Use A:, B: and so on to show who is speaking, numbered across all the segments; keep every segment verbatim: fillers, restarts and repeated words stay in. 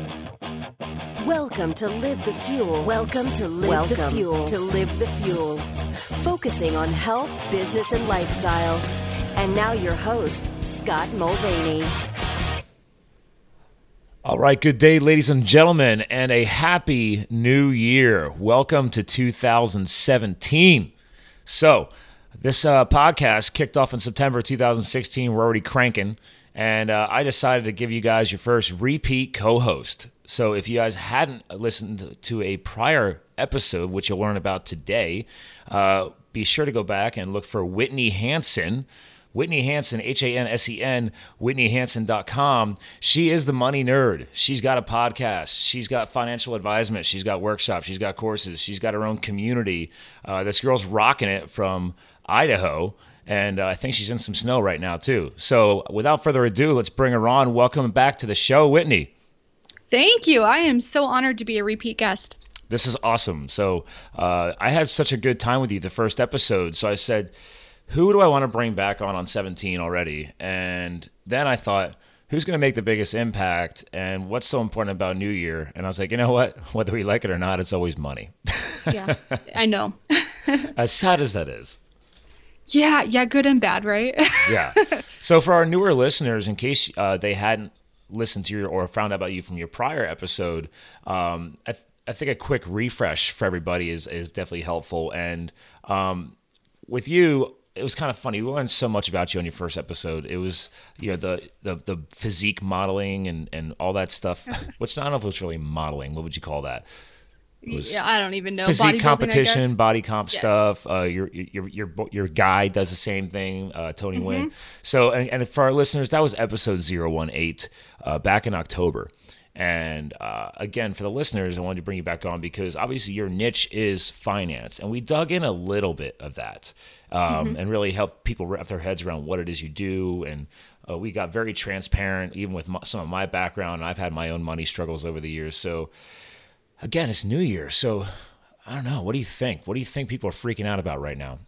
A: Welcome to Live the Fuel. Welcome to Live Welcome the Fuel. To Live the Fuel. Focusing on health, business, and lifestyle. And now your host, Scott Mulvaney.
B: All right, good day, ladies and gentlemen, and a happy new year. Welcome to two thousand seventeen. So, this uh, podcast kicked off in September two thousand sixteen. We're already cranking, and uh, I decided to give you guys your first repeat co-host. So if you guys hadn't listened to a prior episode, which you'll learn about today, uh, be sure to go back and look for Whitney Hansen. Whitney Hansen, H A N S E N, whitney hansen dot com. She is the money nerd. She's got a podcast. She's got financial advisement. She's got workshops. She's got courses. She's got her own community. Uh, this girl's rocking it from Idaho, and uh, I think she's in some snow right now too. So without further ado, let's bring her on. Welcome back to the show, Whitney.
C: Thank you. I am so honored to be a repeat guest.
B: This is awesome. So uh, I had such a good time with you the first episode. So I said, who do I want to bring back on on seventeen already? And then I thought, who's going to make the biggest impact? And what's so important about New Year? And I was like, you know what? Whether we like it or not, it's always money.
C: Yeah, I know.
B: As sad as that is.
C: Yeah, yeah, good and bad, right?
B: Yeah. So for our newer listeners, in case uh, they hadn't listened to your or found out about you from your prior episode, um, I, th- I think a quick refresh for everybody is is definitely helpful. And um, with you, it was kind of funny. We learned so much about you on your first episode. It was, you know, the the, the physique modeling and, and all that stuff, which I don't know if it was really modeling. What would you call that? It was
C: yeah, I don't even know.
B: Physique competition, body comp
C: yes.
B: stuff. Uh, your your your your guy does the same thing. Uh, Tony
C: mm-hmm.
B: Wynn. So, and, and for our listeners, that was episode zero one eight uh, back in October. And uh, again, for the listeners, I wanted to bring you back on because obviously your niche is finance, and we dug in a little bit of that um, mm-hmm. and really helped people wrap their heads around what it is you do. And uh, we got very transparent, even with my, some of my background. I've had my own money struggles over the years. So again, it's New Year. So I don't know. What do you think? What do you think people are freaking out about right now?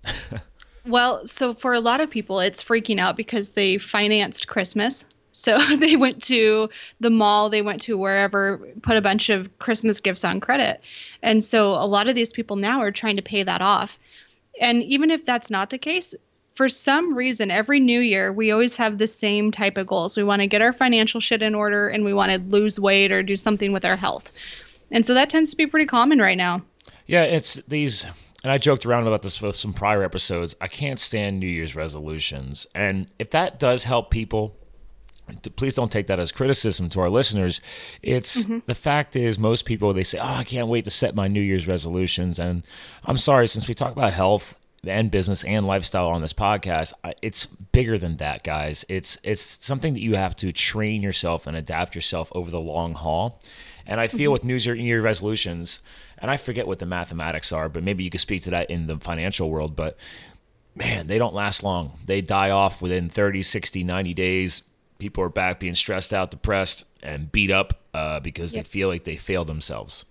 C: Well, so for a lot of people, it's freaking out because they financed Christmas. So they went to the mall, they went to wherever, put a bunch of Christmas gifts on credit. And so a lot of these people now are trying to pay that off. And even if that's not the case, for some reason, every new year, we always have the same type of goals. We want to get our financial shit in order, and we want to lose weight or do something with our health. And so that tends to be pretty common right now.
B: Yeah, it's these, and I joked around about this with some prior episodes. I can't stand New Year's resolutions. And if that does help people, please don't take that as criticism to our listeners. It's mm-hmm. the fact is most people, they say, oh, I can't wait to set my New Year's resolutions. And I'm sorry, since we talk about health and business and lifestyle on this podcast, it's bigger than that, guys. It's it's something that you have to train yourself and adapt yourself over the long haul. And I feel mm-hmm. with New Year resolutions, and I forget what the mathematics are, but maybe you could speak to that in the financial world, but man, they don't last long. They die off within thirty, sixty, ninety days. People are back being stressed out, depressed, and beat up uh, because yep. they feel like they failed themselves.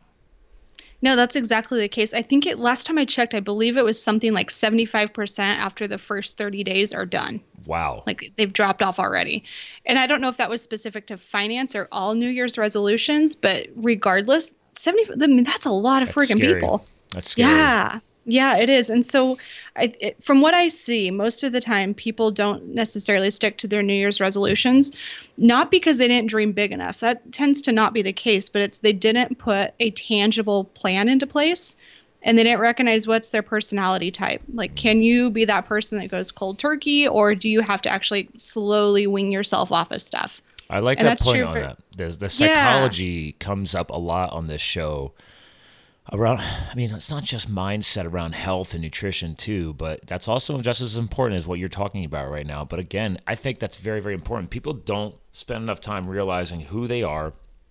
C: No, that's exactly the case. I think it last time I checked, I believe it was something like seventy-five percent after the first thirty days are done.
B: Wow.
C: Like they've dropped off already. And I don't know if that was specific to finance or all New Year's resolutions, but regardless, seventy, I mean, that's a lot of
B: that's
C: freaking
B: scary.
C: people.
B: That's scary.
C: Yeah. Yeah, it is. And so I, it, from what I see, most of the time, people don't necessarily stick to their New Year's resolutions, not because they didn't dream big enough. That tends to not be the case, but it's they didn't put a tangible plan into place, and they didn't recognize what's their personality type. Like, can you be that person that goes cold turkey, or do you have to actually slowly wing yourself off of stuff?
B: I like
C: and
B: that point on
C: for,
B: that. There's, the psychology yeah. comes up a lot on this show. Around, I mean, it's not just mindset around health and nutrition too, but that's also just as important as what you're talking about right now. But again, I think that's very, very important. People don't spend enough time realizing who they are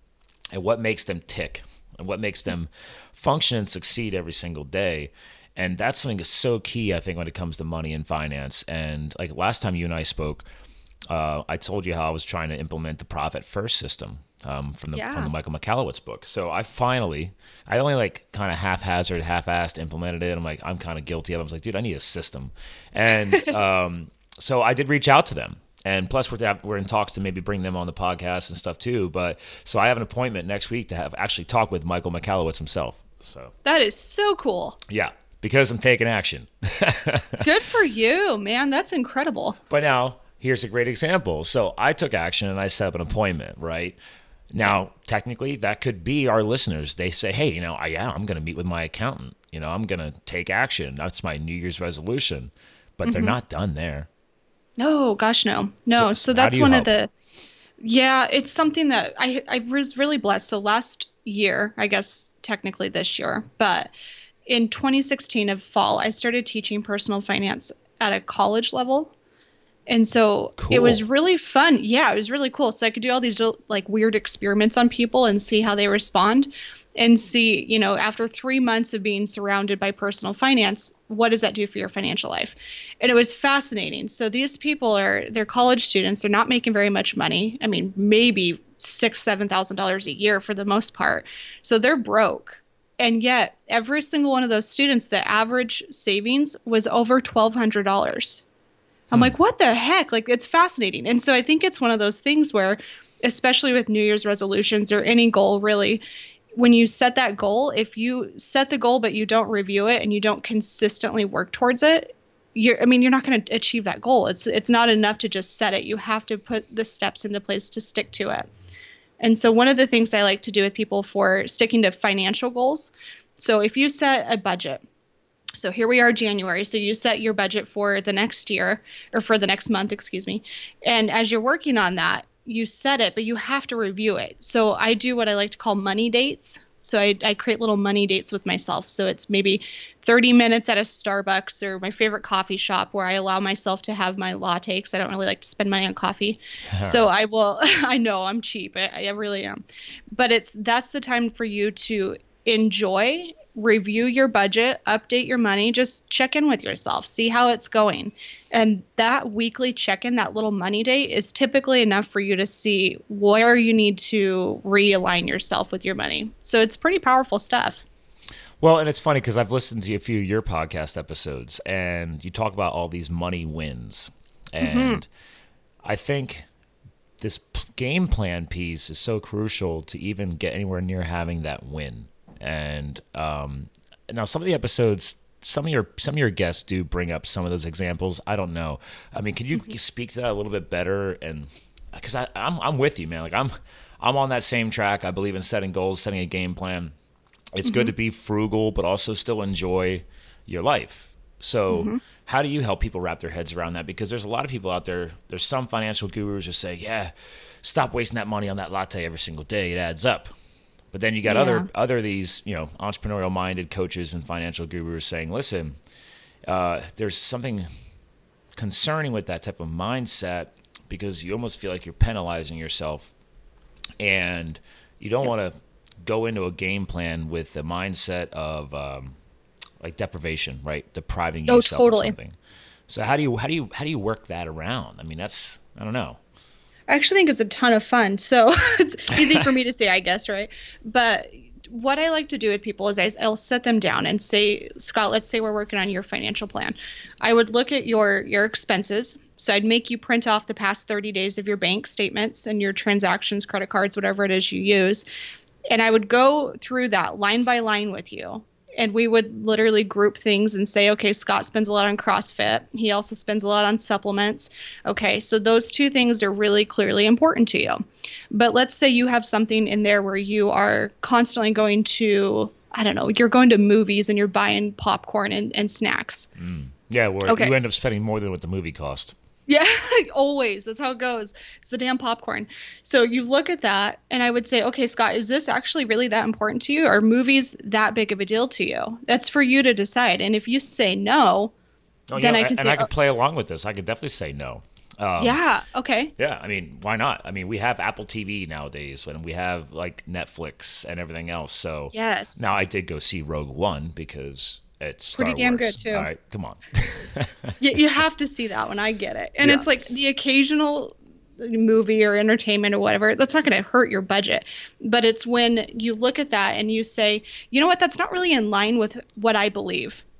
B: and what makes them tick and what makes them function and succeed every single day. And that's something that's so key, I think, when it comes to money and finance. And like last time you and I spoke, uh, I told you how I was trying to implement the Profit First system. Um, from the
C: yeah.
B: from the Michael Michalowicz book. So I finally, I only like kind of haphazard, half-assed implemented it. I'm like, I'm kind of guilty of it. I was like, dude, I need a system. And um, so I did reach out to them. And plus, we're we're in talks to maybe bring them on the podcast and stuff too. But so I have an appointment next week to have actually talk with Michael Michalowicz himself. So
C: that is so cool.
B: Yeah, because I'm taking action.
C: Good for you, man. That's incredible.
B: But now here's a great example. So I took action and I set up an appointment, right? Now, technically, that could be our listeners. They say, hey, you know, I, yeah, I'm going to meet with my accountant. You know, I'm going to take action. That's my New Year's resolution. But mm-hmm. they're not done there.
C: No, gosh, no. No, so, so that's one help? of the, yeah, it's something that I, I was really blessed. So last year, I guess technically this year, but in twenty sixteen of fall, I started teaching personal finance at a college level. And so cool. It was really fun. Yeah, it was really cool. So I could do all these like weird experiments on people and see how they respond and see, you know, after three months of being surrounded by personal finance, what does that do for your financial life? And it was fascinating. So these people are, they're college students. They're not making very much money. I mean, maybe six, seven thousand dollars a year for the most part. So they're broke. And yet every single one of those students, the average savings was over twelve hundred dollars. I'm like, what the heck? Like, it's fascinating. And so I think it's one of those things where, especially with New Year's resolutions or any goal, really, when you set that goal, if you set the goal, but you don't review it and you don't consistently work towards it, you're, I mean, you're not going to achieve that goal. It's, it's not enough to just set it. You have to put the steps into place to stick to it. And so one of the things I like to do with people for sticking to financial goals. So if you set a budget, so here we are, January. So you set your budget for the next year or for the next month, excuse me. And as you're working on that, you set it, but you have to review it. So I do what I like to call money dates. So I, I create little money dates with myself. So it's maybe thirty minutes at a Starbucks or my favorite coffee shop where I allow myself to have my latte because I don't really like to spend money on coffee. So I will, I know I'm cheap. I, I really am. But it's that's the time for you to enjoy, review your budget, update your money, just check in with yourself, see how it's going. And that weekly check-in, that little money date is typically enough for you to see where you need to realign yourself with your money. So it's pretty powerful stuff.
B: Well, and it's funny because I've listened to a few of your podcast episodes and you talk about all these money wins. And mm-hmm. I think this game plan piece is so crucial to even get anywhere near having that win. And um, now some of the episodes, some of your some of your guests do bring up some of those examples. I don't know. I mean, could you speak to that a little bit better? And because I'm I'm with you, man. Like I'm I'm on that same track. I believe in setting goals, setting a game plan. It's mm-hmm. good to be frugal, but also still enjoy your life. So mm-hmm. how do you help people wrap their heads around that? Because there's a lot of people out there. There's some financial gurus who say, "Yeah, stop wasting that money on that latte every single day. It adds up." But then you got yeah. other other these, you know, entrepreneurial minded coaches and financial gurus saying, listen, uh, there's something concerning with that type of mindset because you almost feel like you're penalizing yourself and you don't yep. want to go into a game plan with the mindset of um, like deprivation, right? Depriving
C: oh,
B: yourself
C: totally.
B: of something. So how do you how do you how do you work that around? I mean, that's I don't know.
C: I actually think it's a ton of fun. So it's easy for me to say, I guess, right? But what I like to do with people is I, I'll set them down and say, Scott, let's say we're working on your financial plan. I would look at your your expenses. So I'd make you print off the past thirty days of your bank statements and your transactions, credit cards, whatever it is you use. And I would go through that line by line with you. And we would literally group things and say, okay, Scott spends a lot on CrossFit. He also spends a lot on supplements. Okay, so those two things are really clearly important to you. But let's say you have something in there where you are constantly going to, I don't know, you're going to movies and you're buying popcorn and, and snacks.
B: Mm. Yeah, where okay. you end up spending more than what the movie cost.
C: Yeah, always. That's how it goes. It's the damn popcorn. So you look at that and I would say, okay, Scott, is this actually really that important to you? Are movies that big of a deal to you? That's for you to decide. And if you say no,
B: oh,
C: then
B: yeah,
C: I can
B: and
C: say,
B: I could play along with this. I could definitely say no. Um,
C: yeah. Okay.
B: Yeah. I mean, why not? I mean, we have Apple T V nowadays and we have like Netflix and everything else. So
C: yes.
B: Now I did go see Rogue One because it's Star
C: pretty damn
B: Wars.
C: good too.
B: All right, come on.
C: you, you have to see that one. I get it. And
B: yeah.
C: it's like the occasional movie or entertainment or whatever, that's not going to hurt your budget. But it's when you look at that and you say, you know what, that's not really in line with what I believe.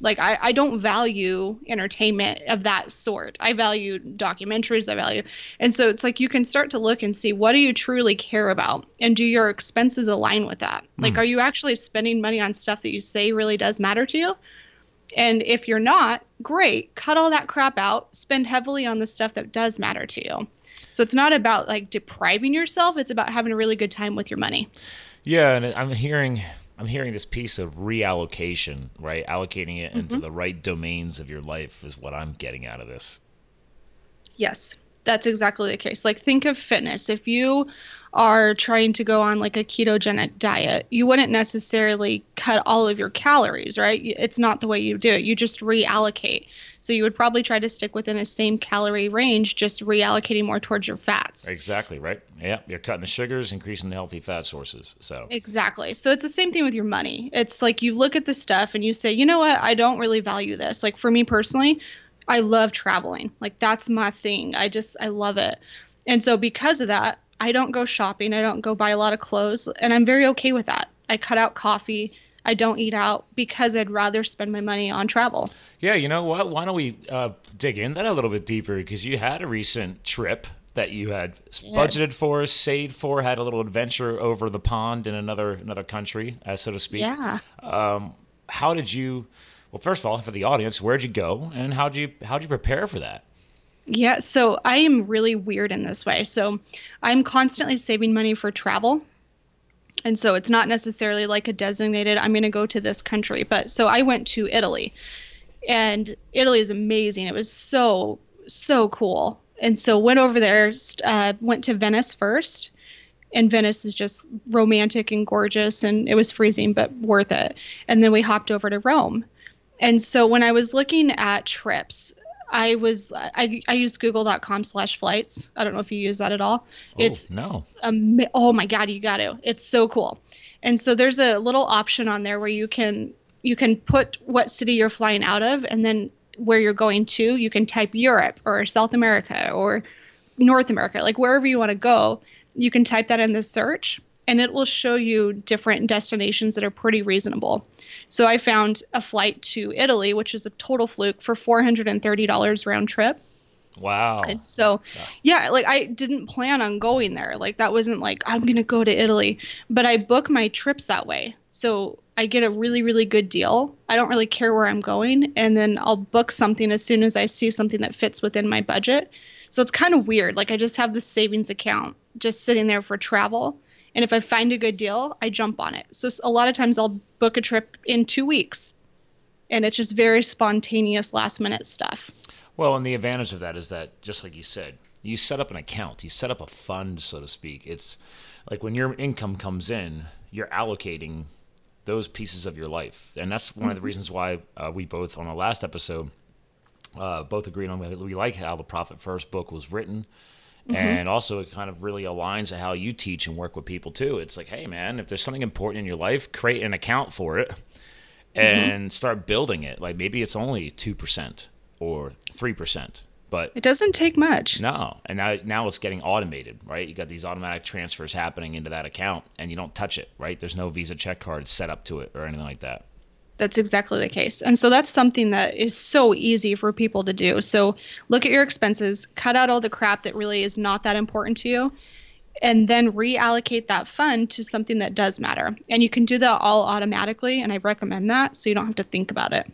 C: Like I, I don't value entertainment of that sort. I value documentaries. I value. And so it's like you can start to look and see, what do you truly care about? And do your expenses align with that? Mm. Like, are you actually spending money on stuff that you say really does matter to you? And if you're not, great, cut all that crap out, spend heavily on the stuff that does matter to you. So it's not about like depriving yourself. It's about having a really good time with your money.
B: Yeah. And I'm hearing... I'm hearing this piece of reallocation, right? Allocating it into mm-hmm. the right domains of your life is what I'm getting out of this.
C: Yes, that's exactly the case. Like, think of fitness. If you are trying to go on like a ketogenic diet, you wouldn't necessarily cut all of your calories, right? It's not the way you do it. You just reallocate. So you would probably try to stick within the same calorie range, just reallocating more towards your fats.
B: Exactly, right? Yeah, you're cutting the sugars, increasing the healthy fat sources. So
C: exactly. So it's the same thing with your money. It's like you look at the stuff and you say, you know what? I don't really value this. Like for me personally, I love traveling. Like that's my thing. I just, I love it. And so because of that, I don't go shopping. I don't go buy a lot of clothes. And I'm very okay with that. I cut out coffee. I don't eat out because I'd rather spend my money on travel.
B: Yeah, you know what? Why don't we uh, dig in that a little bit deeper? Because you had a recent trip that you had budgeted for, saved for, had a little adventure over the pond in another another country, uh, so to speak.
C: Yeah.
B: Um, how did you? Well, first of all, for the audience, where'd you go, and how did you how did you prepare for that?
C: Yeah, so I am really weird in this way. So I'm constantly saving money for travel. And so it's not necessarily like a designated, I'm going to go to this country. But so I went to Italy, and Italy is amazing. It was so, so cool. And so went over there, uh, went to Venice first. And Venice is just romantic and gorgeous, and it was freezing, but worth it. And then we hopped over to Rome. And so when I was looking at trips, I was I, I used google.com slash flights. I don't know if you use that at all.
B: Oh,
C: it's
B: no.
C: Um, oh my God, you got to. It's so cool. And so there's a little option on there where you can you can put what city you're flying out of, and then where you're going to. You can type Europe or South America or North America, like wherever you want to go. You can type that in the search, and it will show you different destinations that are pretty reasonable. So I found a flight to Italy, which is a total fluke, for four hundred thirty dollars round trip.
B: Wow.
C: And so, yeah, like I didn't plan on going there. Like that wasn't like, I'm going to go to Italy, but I book my trips that way. So I get a really, really good deal. I don't really care where I'm going. And then I'll book something as soon as I see something that fits within my budget. So it's kind of weird. Like I just have this savings account just sitting there for travel. And if I find a good deal, I jump on it. So a lot of times I'll book a trip in two weeks. And it's just very spontaneous last minute stuff.
B: Well, and the advantage of that is that, just like you said, you set up an account. You set up a fund, so to speak. It's like when your income comes in, you're allocating those pieces of your life. And that's one mm-hmm. of the reasons why uh, we both, on the last episode, uh, both agreed on we like how the Profit First book was written. Mm-hmm. And also it kind of really aligns to how you teach and work with people too. It's like, hey man, if there's something important in your life, create an account for it and mm-hmm. start building it. Like maybe it's only two percent or three percent, but
C: it doesn't take much.
B: No. And now, now it's getting automated, right? You got these automatic transfers happening into that account and you don't touch it, right? There's no Visa check card set up to it or anything like that.
C: That's exactly the case. And so that's something that is so easy for people to do. So look at your expenses, cut out all the crap that really is not that important to you, and then reallocate that fund to something that does matter. And you can do that all automatically, and I recommend that so you don't have to think about it.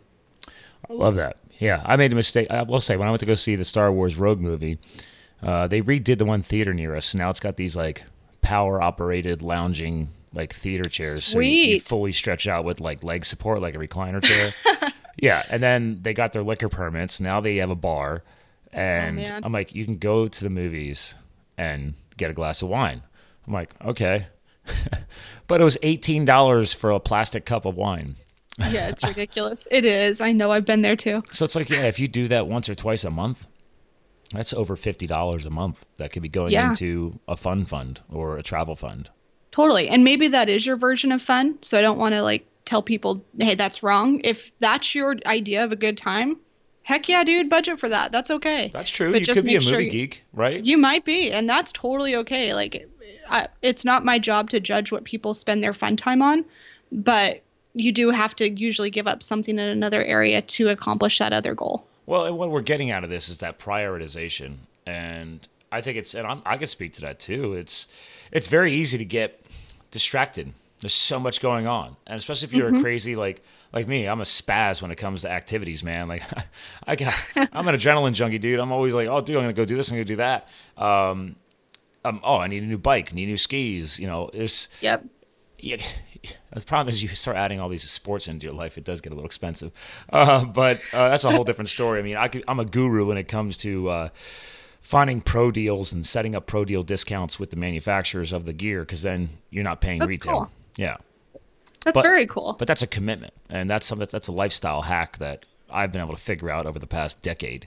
B: I love that. Yeah, I made a mistake. I will say, when I went to go see the Star Wars Rogue movie, uh, they redid the one theater near us. Now it's got these like power-operated lounging like theater chairs.
C: Sweet.
B: So you, you fully stretch out with like leg support, like a recliner chair. Yeah, and then they got their liquor permits. Now they have a bar, and oh, I'm like, you can go to the movies and get a glass of wine. I'm like, okay, but it was eighteen dollars for a plastic cup of wine.
C: Yeah, it's ridiculous. It is. I know. I've been there too.
B: So it's like, yeah, if you do that once or twice a month, that's over fifty dollars a month that could be going yeah. into a fun fund or a travel fund.
C: Totally. And maybe that is your version of fun. So I don't want to like tell people, hey, that's wrong. If that's your idea of a good time, heck yeah, dude, budget for that. That's okay.
B: That's true. But you could be a movie sure geek, right?
C: You might be. And that's totally okay. Like, I, it's not my job to judge what people spend their fun time on. But you do have to usually give up something in another area to accomplish that other goal.
B: Well, and what we're getting out of this is that prioritization. And I think it's, and I'm, I can speak to that too. It's, it's very easy to get distracted. There's so much going on. And especially if you're mm-hmm. a crazy, like, like me, I'm a spaz when it comes to activities, man. Like I got, I'm an adrenaline junkie, dude. I'm always like, oh, dude, I'm going to go do this. I'm going to do that. Um, um, oh, I need a new bike, I need new skis. You know, there's,
C: yep.
B: Yeah, the problem is you start adding all these sports into your life, it does get a little expensive. Uh, but uh, that's a whole different story. I mean, I could, I'm a guru when it comes to uh, finding pro deals and setting up pro deal discounts with the manufacturers of the gear, because then you're not paying
C: that's
B: retail.
C: Cool.
B: Yeah,
C: that's
B: but,
C: very cool.
B: But that's a commitment, and that's something that's a lifestyle hack that I've been able to figure out over the past decade.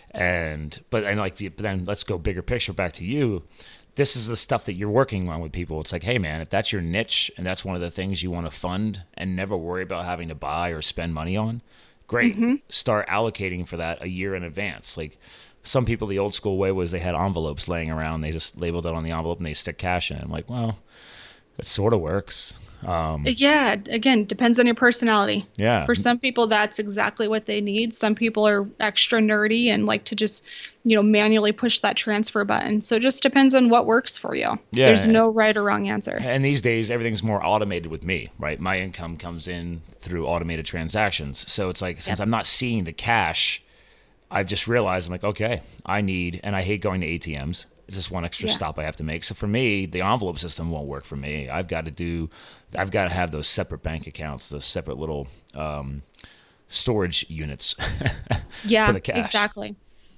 B: And but and like the, but then let's go bigger picture back to you. This is the stuff that you're working on with people. It's like, hey, man, if that's your niche and that's one of the things you want to fund and never worry about having to buy or spend money on, great. Mm-hmm. Start allocating for that a year in advance. Like some people, the old school way was they had envelopes laying around. They just labeled it on the envelope and they stick cash in. I'm like, well, that sort of works. Um,
C: yeah, again, depends on your personality.
B: Yeah.
C: For some people, that's exactly what they need. Some people are extra nerdy and like to just, you know, manually push that transfer button. So it just depends on what works for you.
B: Yeah.
C: There's no right or wrong answer.
B: And these days, everything's more automated with me, right? My income comes in through automated transactions. So it's like, since yep. I'm not seeing the cash, I've just realized, I'm like, okay, I need, and I hate going to A T Ms. It's just one extra yeah. stop I have to make. So for me, the envelope system won't work for me. I've got to do, I've got to have those separate bank accounts, those separate little um, storage units
C: yeah,
B: for the cash.
C: Exactly.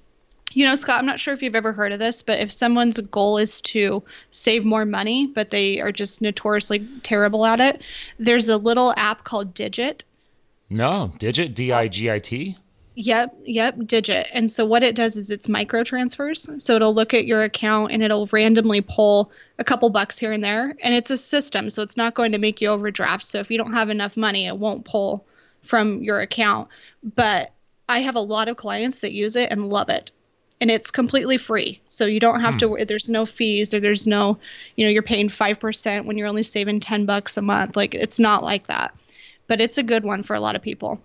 C: You know, Scott, I'm not sure if you've ever heard of this, but if someone's goal is to save more money, but they are just notoriously terrible at it, there's a little app called Digit.
B: No, Digit, D I G I T?
C: Yep, yep, Digit. And so what it does is it's micro transfers. So it'll look at your account and it'll randomly pull a couple bucks here and there. And it's a system, so it's not going to make you overdraft. So if you don't have enough money, it won't pull from your account. But I have a lot of clients that use it and love it. And it's completely free. So you don't have hmm. to, there's no fees or there's no, you know, you're paying five percent when you're only saving ten bucks a month. Like it's not like that. But it's a good one for a lot of people.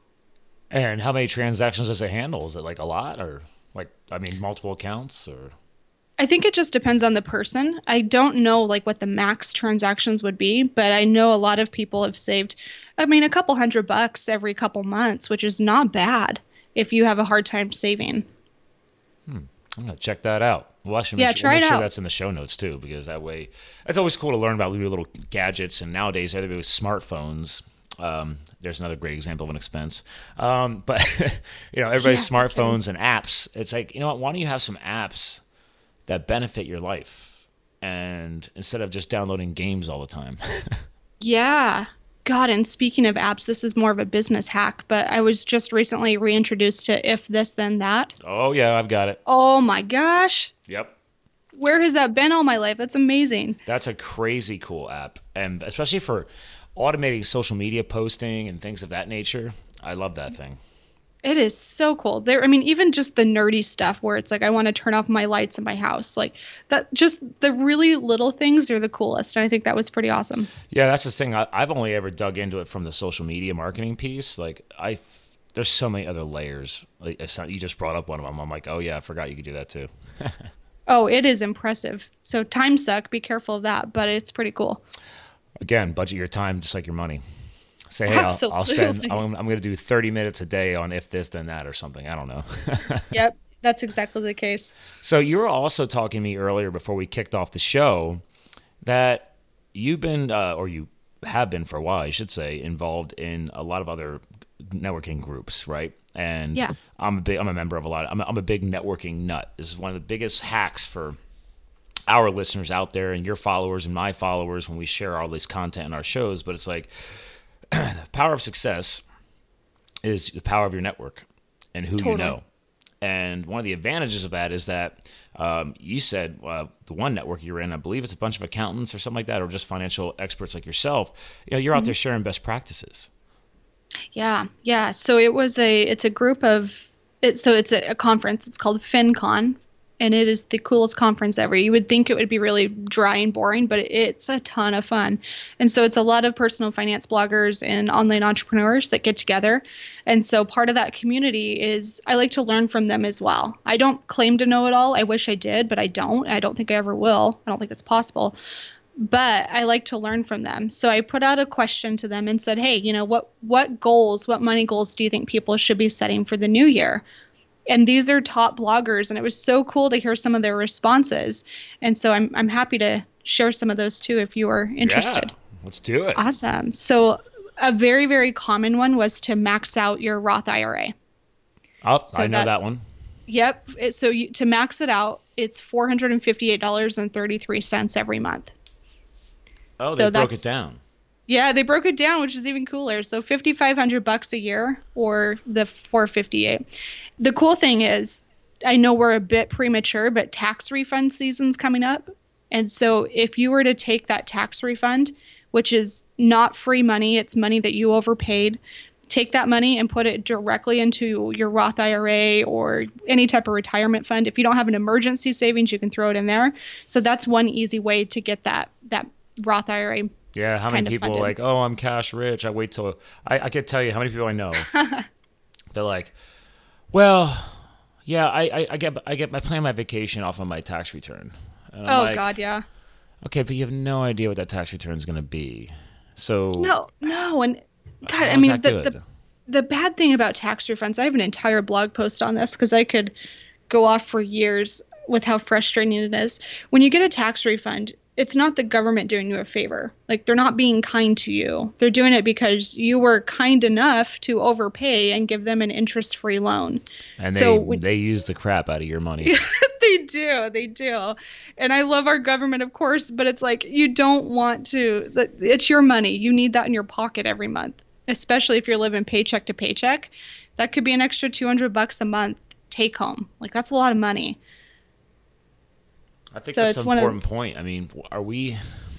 B: And how many transactions does it handle? Is it like a lot or like, I mean, multiple accounts or?
C: I think it just depends on the person. I don't know like what the max transactions would be, but I know a lot of people have saved, I mean, a couple hundred bucks every couple months, which is not bad if you have a hard time saving.
B: Hmm. I'm going to check that out. Well, actually,
C: yeah,
B: make,
C: try
B: we'll make
C: it
B: sure
C: out.
B: That's in the show notes too, because that way it's always cool to learn about little gadgets. And nowadays, everybody with smartphones, um, there's another great example of an expense. Um, but, you know, everybody's yeah, smartphones okay. and apps. It's like, you know what? Why don't you have some apps that benefit your life? And instead of just downloading games all the time.
C: yeah. God, and speaking of apps, this is more of a business hack, but I was just recently reintroduced to If This Then That.
B: Oh, yeah, I've got it.
C: Oh, my gosh.
B: Yep.
C: Where has that been all my life? That's amazing.
B: That's a crazy cool app, and especially for automating social media posting and things of that nature. I love that thing.
C: It is so cool. There, I mean, even just the nerdy stuff where it's like, I want to turn off my lights in my house. Like that, just the really little things are the coolest. And I think that was pretty awesome.
B: Yeah, that's the thing. I, I've only ever dug into it from the social media marketing piece. Like I, there's so many other layers. Like it's not, you just brought up one of them. I'm like, oh yeah, I forgot you could do that too.
C: Oh, it is impressive. So time suck. Be careful of that, but it's pretty cool.
B: Again, budget your time just like your money. Say, hey, I'll, I'll spend, I'm, I'm going to do thirty minutes a day on If This Then That or something. I don't know.
C: Yep, that's exactly the case.
B: So you were also talking to me earlier before we kicked off the show that you've been, uh, or you have been for a while, I should say, involved in a lot of other networking groups, right? And
C: yeah.
B: I'm a big, I'm a member of a lot. Of, I'm, a, I'm a big networking nut. This is one of the biggest hacks for our listeners out there and your followers and my followers when we share all this content in our shows. But it's like, the power of success is the power of your network and who totally. You know. And one of the advantages of that is that um, you said uh, the one network you're in, I believe it's a bunch of accountants or something like that, or just financial experts like yourself. You know, you're mm-hmm. out there sharing best practices.
C: Yeah, yeah. So it was a, it's a group of, it, so it's a, a conference. It's called FinCon, and it is the coolest conference ever. You would think it would be really dry and boring, but it's a ton of fun. And so it's a lot of personal finance bloggers and online entrepreneurs that get together. And so part of that community is I like to learn from them as well. I don't claim to know it all. I wish I did, but I don't. I don't think I ever will. I don't think it's possible. But I like to learn from them. So I put out a question to them and said, hey, you know, what what goals, what money goals do you think people should be setting for the new year? And these are top bloggers, and it was so cool to hear some of their responses. And so I'm I'm happy to share some of those too if you are interested.
B: Yeah, let's do it.
C: Awesome. So a very, very common one was to max out your Roth I R A.
B: Oh,
C: So
B: I know
C: that's-
B: that one.
C: Yep. It, so you, to max it out, it's four hundred fifty-eight dollars and thirty-three cents every month.
B: Oh, they
C: So
B: broke
C: that's-
B: it down.
C: Yeah, they broke it down, which is even cooler. So fifty-five hundred bucks a year, or the four fifty-eight. The cool thing is, I know we're a bit premature, but tax refund season's coming up. And so if you were to take that tax refund, which is not free money, it's money that you overpaid, take that money and put it directly into your Roth I R A or any type of retirement fund. If you don't have an emergency savings, you can throw it in there. So that's one easy way to get that that Roth I R A.
B: Yeah, how
C: kind
B: many
C: of
B: people are
C: funded.
B: like, oh, I'm cash rich. I wait till I, I could tell you how many people I know. They're like, well, yeah, I, I, I get I get I plan my vacation off of my tax return. And I'm
C: Oh,
B: like,
C: God, yeah.
B: Okay, but you have no idea what that tax return is going to be. So
C: No, no. And God, I
B: how's
C: mean,
B: that
C: the,
B: good?
C: the the bad thing about tax refunds, I have an entire blog post on this because I could go off for years with how frustrating it is. When you get a tax refund, it's not the government doing you a favor. Like, they're not being kind to you. They're doing it because you were kind enough to overpay and give them an interest-free loan.
B: and they
C: so when-
B: they use the crap out of your money.
C: They do. They do. And I love our government, of course, but it's like you don't want to. It's your money. You need that in your pocket every month, especially if you're living paycheck to paycheck. That could be an extra two hundred bucks a month take home. Like, that's a lot of money.
B: I think
C: So
B: that's
C: it's
B: an
C: one of-
B: important point. I mean, are we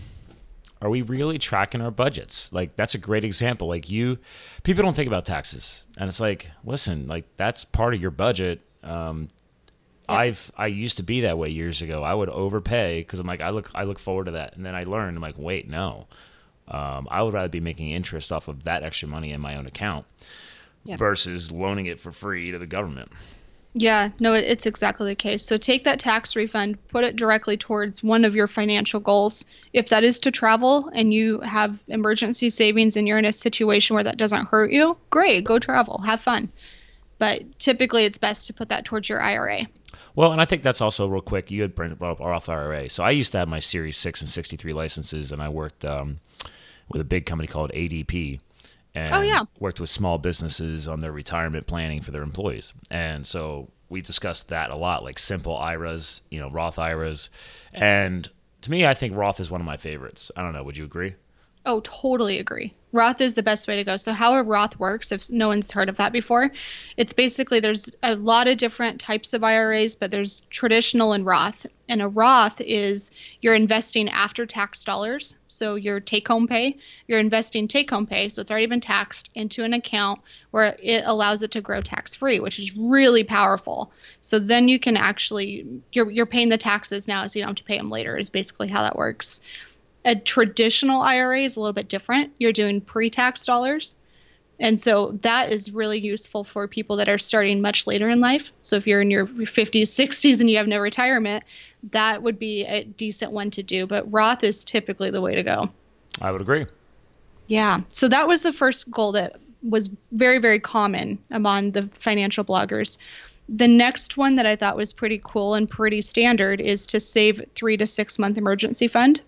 B: are we really tracking our budgets? Like, that's a great example. Like, you people don't think about taxes, and it's like, listen, like, that's part of your budget. Um,
C: Yeah.
B: I've I used to be that way years ago. I would overpay because I'm like, I look I look forward to that, and then I learned, I'm like, wait, no, um, I would rather be making interest off of that extra money in my own account
C: Yeah.
B: versus loaning it for free to the government.
C: Yeah, no, it- it's exactly the case. So take that tax refund, put it directly towards one of your financial goals. If that is to travel and you have emergency savings and you're in a situation where that doesn't hurt you, great, go travel, have fun. But typically it's best to put that towards your I R A.
B: Well, and I think that's also real quick. You had brought up Roth I R A. So I used to have my Series six and sixty-three licenses, and I worked um, with a big company called A D P. And
C: Oh, yeah.
B: worked with small businesses on their retirement planning for their employees. And so we discussed that a lot, like simple I R As, you know, Roth I R As. And to me, I think Roth is one of my favorites. I don't know. Would you agree?
C: Oh, totally agree. Roth is the best way to go. So how a Roth works, if no one's heard of that before, it's basically there's a lot of different types of I R As, but there's traditional and Roth. And a Roth is you're investing after tax dollars. So your take-home pay, you're investing take-home pay, so it's already been taxed, into an account where it allows it to grow tax-free, which is really powerful. So then you can actually, you're you're paying the taxes now, so you don't have to pay them later, is basically how that works. A traditional I R A is a little bit different. You're doing pre-tax dollars. And so that is really useful for people that are starting much later in life. So if you're in your fifties, sixties, and you have no retirement, that would be a decent one to do. But Roth is typically the way to go.
B: I would agree.
C: Yeah. So that was the first goal that was very, very common among the financial bloggers. The next one that I thought was pretty cool and pretty standard is to save three to six month emergency fund.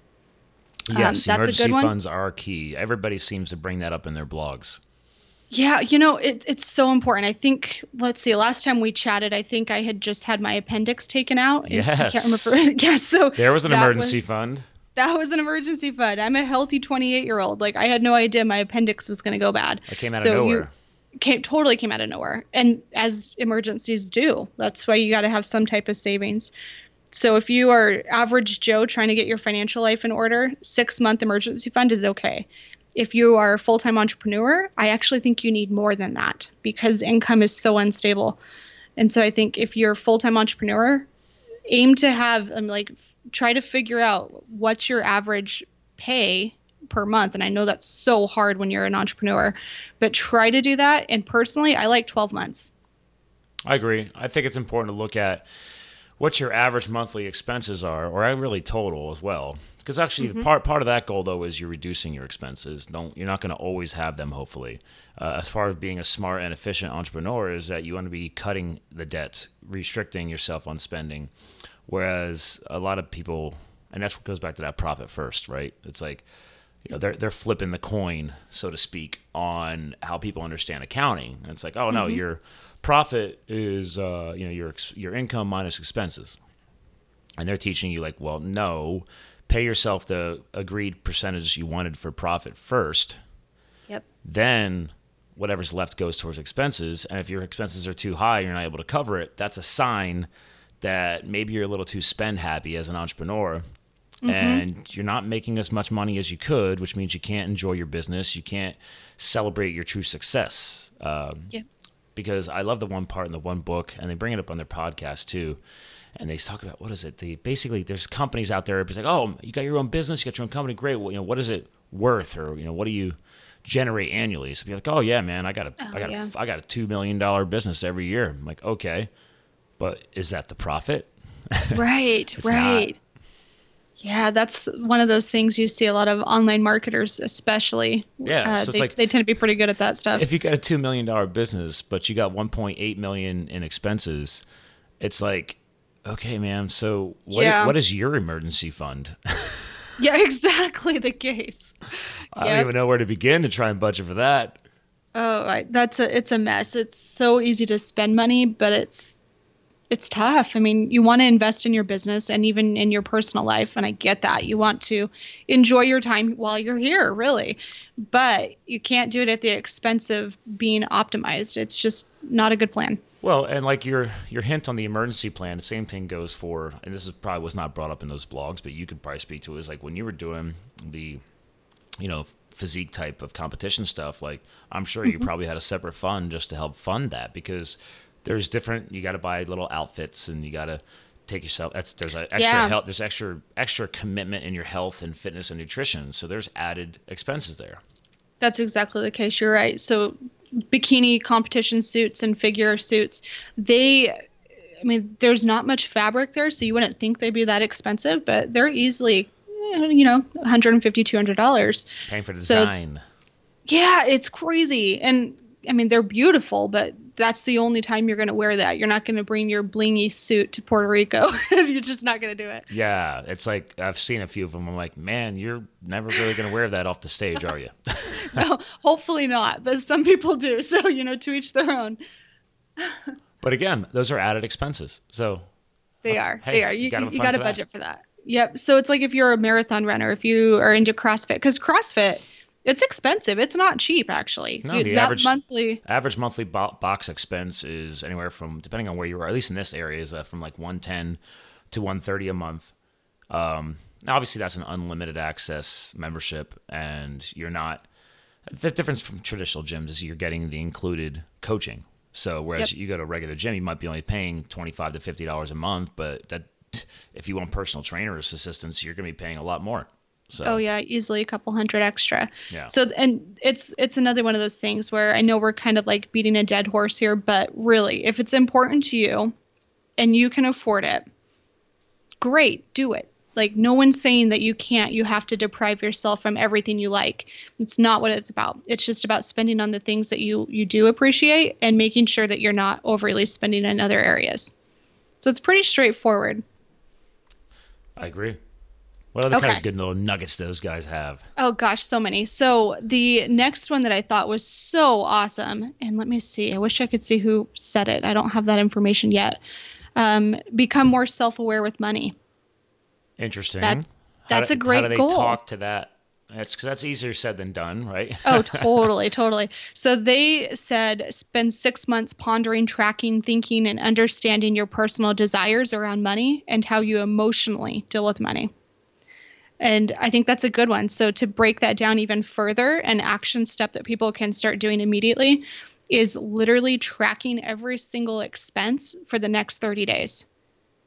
B: Yes,
C: Um, that's a
B: emergency
C: good one.
B: funds are key. Everybody seems to bring that up in their blogs.
C: Yeah, you know, it, it's so important. I think, let's see, last time we chatted, I think I had just had my appendix taken out. I can't
B: Yes.
C: remember. Yeah, so
B: There was an
C: that
B: emergency
C: was-
B: fund.
C: That was an emergency fund. I'm a healthy twenty-eight year old. Like, I had no idea my appendix was going to go bad.
B: That came out
C: So
B: of
C: you-
B: nowhere.
C: Came, totally came out of nowhere. And as emergencies do, that's why you got to have some type of savings. So if you are average Joe trying to get your financial life in order, six month emergency fund is okay. If you are a full-time entrepreneur, I actually think you need more than that because income is so unstable. And so I think if you're a full-time entrepreneur, aim to have um, like try to figure out what's your average pay per month. And I know that's so hard when you're an entrepreneur, but try to do that. And personally, I like twelve months.
B: I agree. I think it's important to look at what your average monthly expenses are, or really total as well. Because actually, mm-hmm. part part of that goal, though, is you're reducing your expenses. Don't You're not going to always have them, hopefully. Uh, as far as being a smart and efficient entrepreneur is that you want to be cutting the debt, restricting yourself on spending. Whereas a lot of people, and that's what goes back to that profit first, right? It's like, you know, they're they're flipping the coin, so to speak, on how people understand accounting. And it's like, oh, no, mm-hmm. your profit is uh, you know your your income minus expenses. And they're teaching you like, well, no, pay yourself the agreed percentage you wanted for profit first.
C: Yep. Then
B: whatever's left goes towards expenses. And if your expenses are too high, you're not able to cover it. That's a sign that maybe you're a little too spend happy as an entrepreneur. Mm-hmm. And you're not making as much money as you could, which means you can't enjoy your business. You can't celebrate your true success. Um,
C: yeah.
B: Because I love the one part in the one book, and they bring it up on their podcast too. And they talk about, what is it? They basically, there's companies out there. It's like, oh, you got your own business, you got your own company, great. Well, you know, what is it worth, or you know, what do you generate annually? So be like, oh yeah, man, I got a,
C: oh,
B: I got,
C: yeah.
B: a, I got a two million dollar business every year. I'm like, okay, but is that the profit?
C: Right, right. Not. Yeah, that's one of those things you see a lot of online marketers, especially.
B: Yeah,
C: uh,
B: so it's
C: they,
B: like
C: they tend to be pretty good at that stuff.
B: If you got a two million dollar business, but you got one point eight million in expenses, it's like, okay, man. So what?
C: Yeah.
B: Is, what is your emergency fund?
C: Yeah, exactly the case.
B: I
C: yep.
B: don't even know where to begin to try and budget for that.
C: Oh, I, that's a it's a mess. It's so easy to spend money, but it's it's tough. I mean, you want to invest in your business and even in your personal life, and I get that. You want to enjoy your time while you're here, really. But you can't do it at the expense of being optimized. It's just not a good plan.
B: Well, and like your your hint on the emergency plan, the same thing goes for, and this is probably was not brought up in those blogs, but you could probably speak to it, is like when you were doing the, you know, physique type of competition stuff, like I'm sure you mm-hmm. probably had a separate fund just to help fund that, because there's different, you got to buy little outfits and you got to take yourself, that's, there's a extra
C: yeah.
B: health, there's extra, extra commitment in your health and fitness and nutrition. So there's added expenses there.
C: That's exactly the case. You're right. So bikini competition suits and figure suits, they, I mean, there's not much fabric there, so you wouldn't think they'd be that expensive, but they're easily, you know, one hundred fifty dollars, two hundred dollars.
B: Paying for design.
C: So, yeah, it's crazy. And I mean, they're beautiful, but that's the only time you're going to wear that. You're not going to bring your blingy suit to Puerto Rico. You're just not going to do it.
B: Yeah, it's like I've seen a few of them. I'm like, man, you're never really going to wear that off the stage, are you?
C: No, hopefully not. But some people do. So, you know, to each their own.
B: But again, those are added expenses. So
C: they
B: okay,
C: are.
B: hey,
C: they are. You,
B: you got
C: you got to budget for that. Yep. So it's like if you're a marathon runner, if you are into CrossFit, because CrossFit, it's expensive. It's not cheap, actually.
B: No,
C: you,
B: the
C: that
B: average
C: monthly
B: average monthly bo- box expense is anywhere from, depending on where you are, at least in this area, is uh, from like one ten to one thirty a month. Um, now, obviously, that's an unlimited access membership, and you're not. The difference from traditional gyms is you're getting the included coaching. So, whereas
C: yep.
B: you go to a regular gym, you might be only paying twenty-five to fifty dollars a month, but that if you want personal trainers assistance, you're going to be paying a lot more. So.
C: Oh yeah, easily a couple hundred extra.
B: Yeah.
C: So and it's it's another one of those things where I know we're kind of like beating a dead horse here, but really, if it's important to you and you can afford it, great, do it. Like no one's saying that you can't. You have to deprive yourself from everything you like. It's not what it's about. It's just about spending on the things that you you do appreciate and making sure that you're not overly spending in other areas. So it's pretty straightforward.
B: I agree. What other
C: okay.
B: kind of good little nuggets those guys have?
C: Oh, gosh, so many. So the next one that I thought was so awesome, and let me see. I wish I could see who said it. I don't have that information yet. Um, become more self-aware with money.
B: Interesting.
C: That's, that's
B: do,
C: a great goal.
B: How do they
C: goal.
B: talk to that? That's, cause that's easier said than done, right?
C: Oh, totally, totally. So they said spend six months pondering, tracking, thinking, and understanding your personal desires around money and how you emotionally deal with money. And I think that's a good one. So to break that down even further, an action step that people can start doing immediately is literally tracking every single expense for the next thirty days.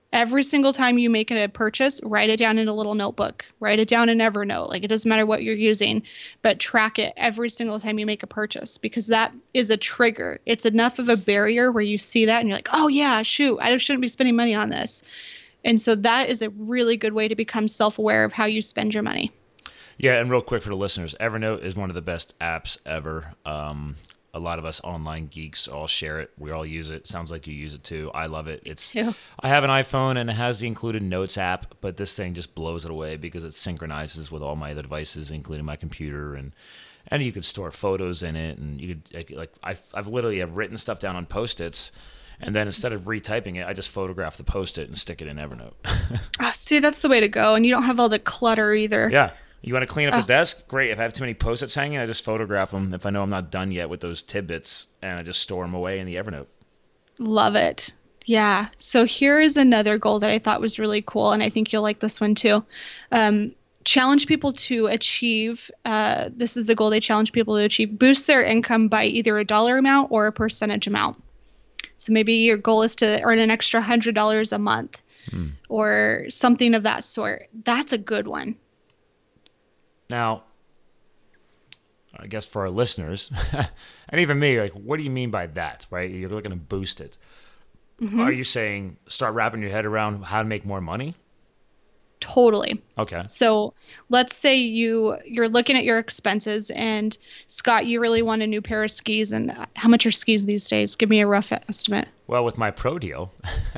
C: Every single time you make a purchase, write it down in a little notebook. Write it down in Evernote. Like, it doesn't matter what you're using, but track it every single time you make a purchase, because that is a trigger. It's enough of a barrier where you see that and you're like, oh yeah, shoot, I shouldn't be spending money on this. And so that is a really good way to become self-aware of how you spend your money.
B: Yeah, and real quick for the listeners, Evernote is one of the best apps ever. Um, A lot of us online geeks all share it. We all use it. Sounds like you use it too. I love it. It's.
C: Too.
B: I have an iPhone and it has the included Notes app, but this thing just blows it away because it synchronizes with all my other devices, including my computer, and and you could store photos in it, and you could like, like I've I've literally have written stuff down on Post-its, and then instead of retyping it, I just photograph the Post-it and stick it in Evernote.
C: Ah, see, that's the way to go, and you don't have all the clutter either.
B: Yeah. You want to clean up
C: Oh.
B: the desk? Great. If I have too many Post-its hanging, I just photograph them. If I know I'm not done yet with those tidbits, and I just store them away in the Evernote.
C: Love it. Yeah. So here is another goal that I thought was really cool, and I think you'll like this one too. Um, challenge people to achieve, uh, this is the goal they challenge people to achieve, boost their income by either a dollar amount or a percentage amount. So maybe your goal is to earn an extra one hundred dollars a month hmm. or something of that sort. That's a good one.
B: Now, I guess for our listeners, and even me, like, what do you mean by that, right? You're looking to boost it. Mm-hmm. Are you saying start wrapping your head around how to make more money?
C: Totally.
B: Okay.
C: So let's say you, you're looking at your expenses, and Scott, you really want a new pair of skis. And how much are skis these days? Give me a rough estimate.
B: Well, with my pro deal,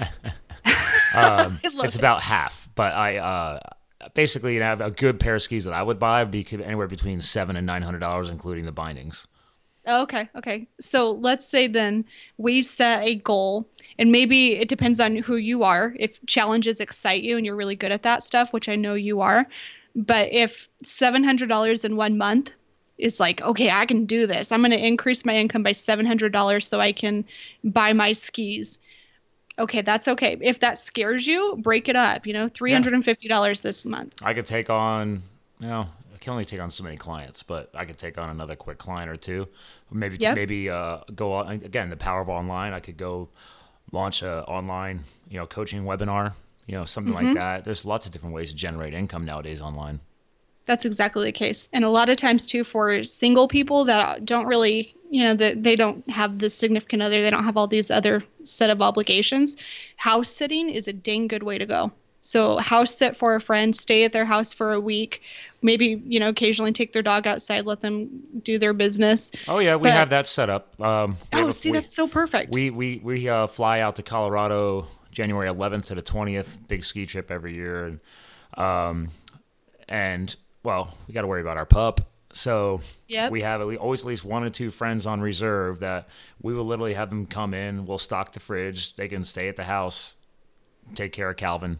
B: um, it's it. about half. But I uh, basically, you know, have a good pair of skis that I would buy would be anywhere between seven and nine hundred dollars, including the bindings.
C: Okay. Okay. So let's say then we set a goal, and maybe it depends on who you are. If challenges excite you and you're really good at that stuff, which I know you are, but if seven hundred dollars in one month is like, okay, I can do this. I'm going to increase my income by seven hundred dollars so I can buy my skis. Okay, that's okay. If that scares you, break it up, you know, three hundred fifty dollars yeah. this month.
B: I could take on, you know, I can only take on so many clients, but I could take on another quick client or two. Maybe, yep. maybe uh, go on, again, the power of online. I could go launch a online, you know, coaching webinar, you know, something mm-hmm. like that. There's lots of different ways to generate income nowadays online.
C: That's exactly the case. And a lot of times too, for single people that don't really, you know, that they don't have the significant other, they don't have all these other set of obligations. House sitting is a dang good way to go. So house sit for a friend, stay at their house for a week, maybe, you know, occasionally take their dog outside, let them do their business.
B: Oh yeah, we but, have that set up. Um,
C: oh,
B: a,
C: see,
B: we,
C: that's so perfect.
B: We we we uh, fly out to Colorado January eleventh to the twentieth, big ski trip every year, and um, and well, we got to worry about our pup. So yep. we have always at least one or two friends on reserve that we will literally have them come in. We'll stock the fridge. They can stay at the house. Take care of Calvin.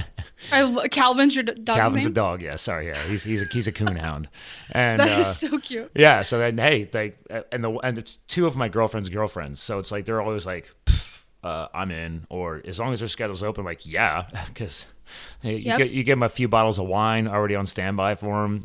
C: I, Calvin's your dog's
B: Calvin's
C: name?
B: a dog, yeah. Sorry, yeah. He's he's a he's a coon hound. And
C: that is
B: uh,
C: so cute.
B: Yeah. So then, hey, they and the and it's two of my girlfriend's girlfriends. So it's like they're always like, uh, I'm in, or as long as their schedule's open, like yeah, because hey, you yep. get you give them a few bottles of wine already on standby for them.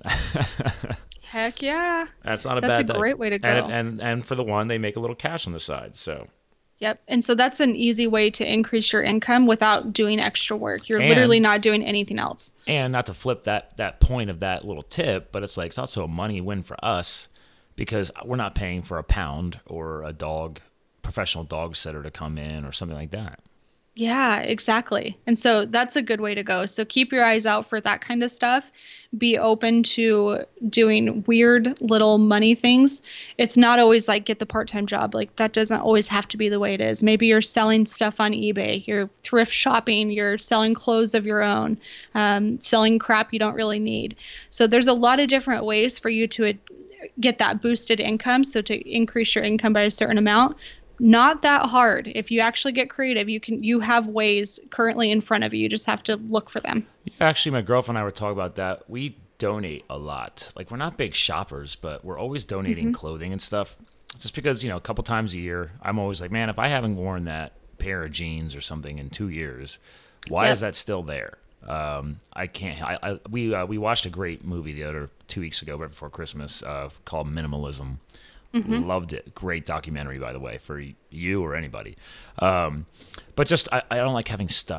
C: Heck yeah.
B: That's not a
C: That's
B: bad.
C: That's a
B: thing.
C: great way to go.
B: And, and and for the one, they make a little cash on the side. So.
C: Yep. And so that's an easy way to increase your income without doing extra work. You're
B: and,
C: literally not doing anything else.
B: And not to flip that that point of that little tip, but it's like it's also a money win for us because we're not paying for a pound or a dog, professional dog sitter to come in or something like that.
C: Yeah, exactly. And so that's a good way to go. So keep your eyes out for that kind of stuff. Be open to doing weird little money things. It's not always like get the part-time job. Like that doesn't always have to be the way it is. Maybe you're selling stuff on eBay. You're thrift shopping. You're selling clothes of your own, um, selling crap you don't really need. So there's a lot of different ways for you to get that boosted income. So to increase your income by a certain amount. Not that hard. If you actually get creative, you can. You have ways currently in front of you. You just have to look for them.
B: Yeah, actually, my girlfriend and I were talking about that. We donate a lot. Like, we're not big shoppers, but we're always donating mm-hmm. clothing and stuff. Just because, you know, a couple times a year, I'm always like, man, if I haven't worn that pair of jeans or something in two years, why yep. is that still there? Um, I can't. I, I we uh, we watched a great movie the other two weeks ago, right before Christmas, uh, called Minimalism. Mm-hmm. Loved it. Great documentary, by the way, for you or anybody. Um, but just, I, I don't like having stuff.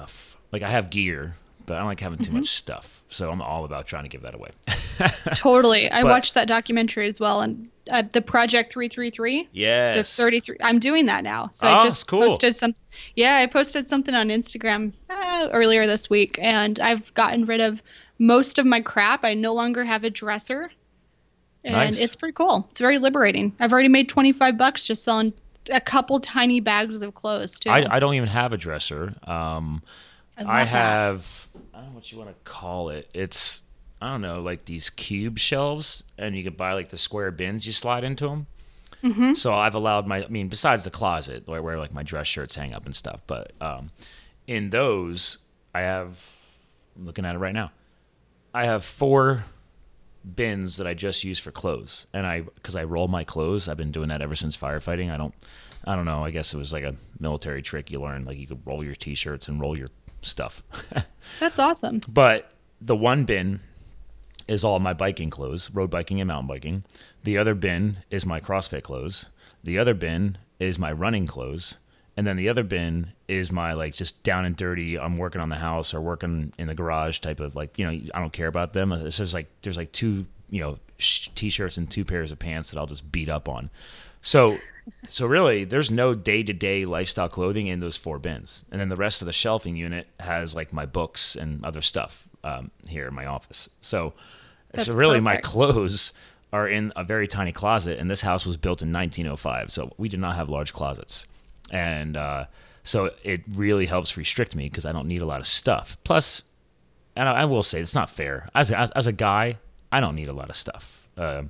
B: like I have gear, but I don't like having too mm-hmm. much stuff. So I'm all about trying to give that away.
C: Totally. I
B: but,
C: watched that documentary as well. And uh, the Project three three three.
B: Yes.
C: The thirty-three. I'm doing that now. So
B: oh,
C: I just
B: cool.
C: posted some. Yeah, I posted something on Instagram uh, earlier this week, and I've gotten rid of most of my crap. I no longer have a dresser. And
B: nice.
C: It's pretty cool. It's very liberating. I've already made twenty-five bucks just selling a couple tiny bags of clothes too.
B: I, I don't even have a dresser. Um, I, I have, that. I don't know what you want to call it. It's, I don't know, like these cube shelves, and you can buy like the square bins you slide into them.
C: Mm-hmm.
B: So I've allowed my, I mean, besides the closet where, where like my dress shirts hang up and stuff, but um, in those, I have, I'm looking at it right now. I have four bins that I just use for clothes, and I because I roll my clothes. I've been doing that ever since firefighting. I don't, I don't know. I guess it was like a military trick you learned. Like you could roll your t-shirts and roll your stuff.
C: That's awesome.
B: But the one bin is all my biking clothes, road biking and mountain biking. The other bin is my CrossFit clothes. The other bin is my running clothes. And then the other bin is my, like, just down and dirty, I'm working on the house or working in the garage type of, like, you know, I don't care about them. It's just like, there's like two, you know, sh- t-shirts and two pairs of pants that I'll just beat up on. So, so really, there's no day-to-day lifestyle clothing in those four bins. And then the rest of the shelving unit has, like, my books and other stuff um, here in my office. So,
C: That's
B: so really,
C: perfect.
B: my clothes are in a very tiny closet, and this house was built in nineteen oh five, so we do not have large closets. And uh, so it really helps restrict me because I don't need a lot of stuff. Plus, and I, I will say it's not fair. As a, as, as a guy, I don't need a lot of stuff. Uh,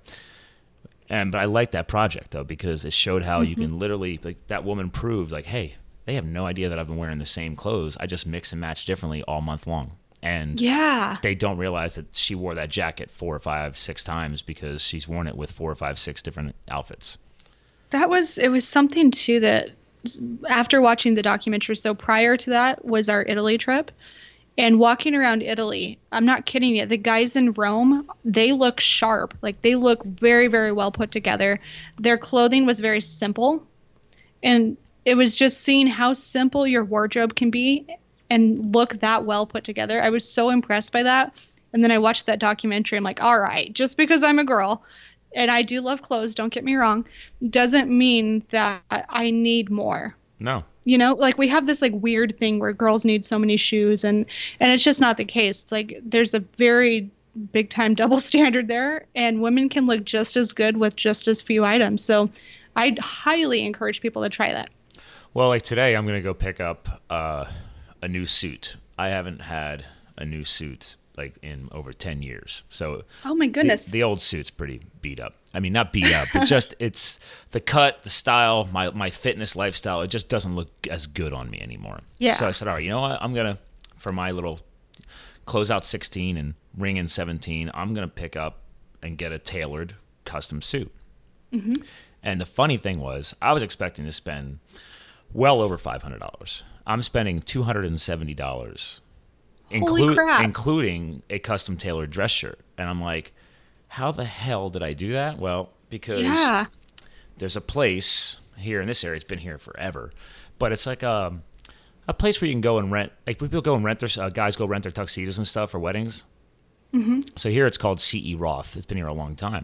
B: and but I like that project though because it showed how mm-hmm. you can literally, like, that woman proved, like, hey, they have no idea that I've been wearing the same clothes. I just mix and match differently all month long. And
C: yeah,
B: they don't realize that she wore that jacket four or five, six times because she's worn it with four or five, six different outfits.
C: That was it was something too that. After watching the documentary, so prior to that was our Italy trip, and walking around Italy, I'm not kidding you, the guys in Rome, they look sharp. Like, they look very, very well put together. Their clothing was very simple, and it was just seeing how simple your wardrobe can be and look that well put together. I was so impressed by that. And then I watched that documentary. I'm like, all right, just because I'm a girl and I do love clothes, don't get me wrong, doesn't mean that I need more.
B: No.
C: You know, like, we have this like weird thing where girls need so many shoes, and and it's just not the case. It's like there's a very big time double standard there, and women can look just as good with just as few items. So I'd highly encourage people to try that.
B: Well, like today, I'm going to go pick up uh, a new suit. I haven't had a new suit like in over ten years. So
C: oh my goodness,
B: the, the old suit's pretty beat up. I mean, not beat up, but just it's the cut, the style, my my fitness lifestyle. It just doesn't look as good on me anymore.
C: Yeah.
B: So I said, all right, you know what? I'm gonna for my little closeout sixteen and ring in seventeen. I'm gonna pick up and get a tailored custom suit.
C: Mm-hmm.
B: And the funny thing was, I was expecting to spend well over five hundred dollars. I'm spending two hundred and seventy dollars.
C: Holy crap.
B: Including a custom tailored dress shirt. And I'm like, how the hell did I do that? Well, because
C: yeah.
B: there's a place here in this area. It's been here forever. But it's like a, a place where you can go and rent. Like people go and rent their, uh, guys go rent their tuxedos and stuff for weddings.
C: Mm-hmm.
B: So here it's called C E Roth. It's been here a long time.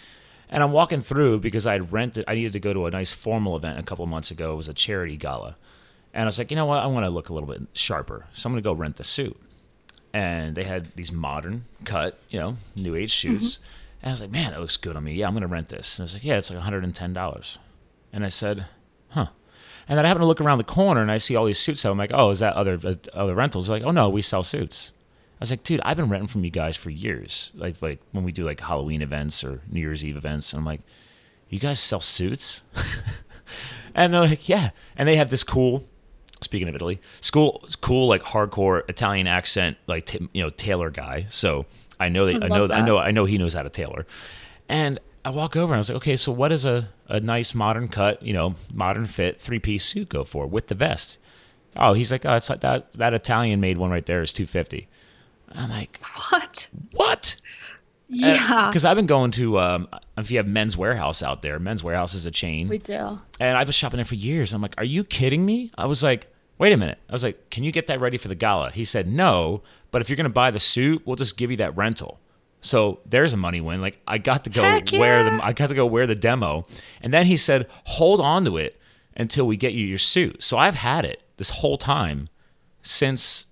B: And I'm walking through because I'd rented, I needed to go to a nice formal event a couple of months ago. It was a charity gala. And I was like, you know what? I want to look a little bit sharper. So I'm going to go rent the suit. And they had these modern cut, you know, new age suits. Mm-hmm. And I was like, man, that looks good on me. Yeah, I'm going to rent this. And I was like, yeah, it's like one hundred ten dollars. And I said, huh. And then I happened to look around the corner and I see all these suits. So I'm like, oh, is that other uh, other rentals? They're like, oh, no, we sell suits. I was like, dude, I've been renting from you guys for years. Like, like when we do like Halloween events or New Year's Eve events. And I'm like, you guys sell suits? And they're like, yeah. And they have this cool, speaking of Italy, school, cool, like hardcore Italian accent, like, t- you know, tailor guy. So I know that I, I know that. I know I know he knows how to tailor. And I walk over and I was like, okay, so what does a, a nice modern cut, you know, modern fit three piece suit go for with the vest? Oh, he's like, oh, it's like that that Italian made one right there is two fifty. I'm like,
C: what?
B: What?
C: Yeah.
B: Because I've been going to, um, if you have Men's Warehouse out there, Men's Warehouse is a chain.
C: We do.
B: And I've been shopping there for years. I'm like, are you kidding me? I was like, wait a minute. I was like, can you get that ready for the gala? He said, no, but if you're going to buy the suit, we'll just give you that rental. So there's a money win. Like I got to go
C: Heck
B: wear
C: yeah.
B: the, I got to go wear the demo. And then he said, hold on to it until we get you your suit. So I've had it this whole time since,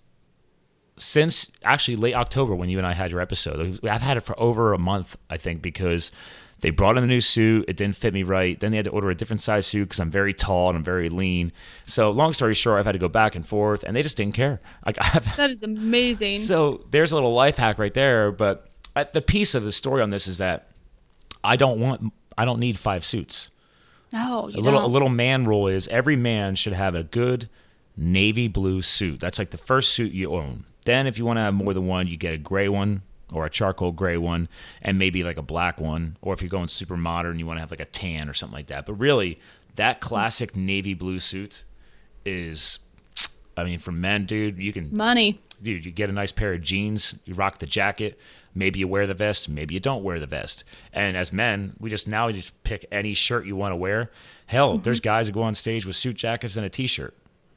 B: since actually late October when you and I had your episode. I've had it for over a month, I think, because they brought in the new suit. It didn't fit me right. Then they had to order a different size suit because I'm very tall and I'm very lean. So long story short, I've had to go back and forth, and they just didn't care. Like I've,
C: That is amazing.
B: so there's a little life hack right there. But I, the piece of the story on this is that I don't want, I don't need five suits.
C: No, you
B: A little,
C: don't.
B: a little man rule is every man should have a good navy blue suit. That's like the first suit you own. Then if you want to have more than one, you get a gray one, or a charcoal gray one, and maybe like a black one. Or if you're going super modern, you want to have like a tan or something like that. But really, that classic navy blue suit is, I mean, for men, dude, you can,
C: Money.
B: dude, you get a nice pair of jeans, you rock the jacket, maybe you wear the vest, maybe you don't wear the vest. And as men, we just now just pick any shirt you want to wear. Hell,
C: Mm-hmm.
B: there's guys that go on stage with suit jackets and a t-shirt.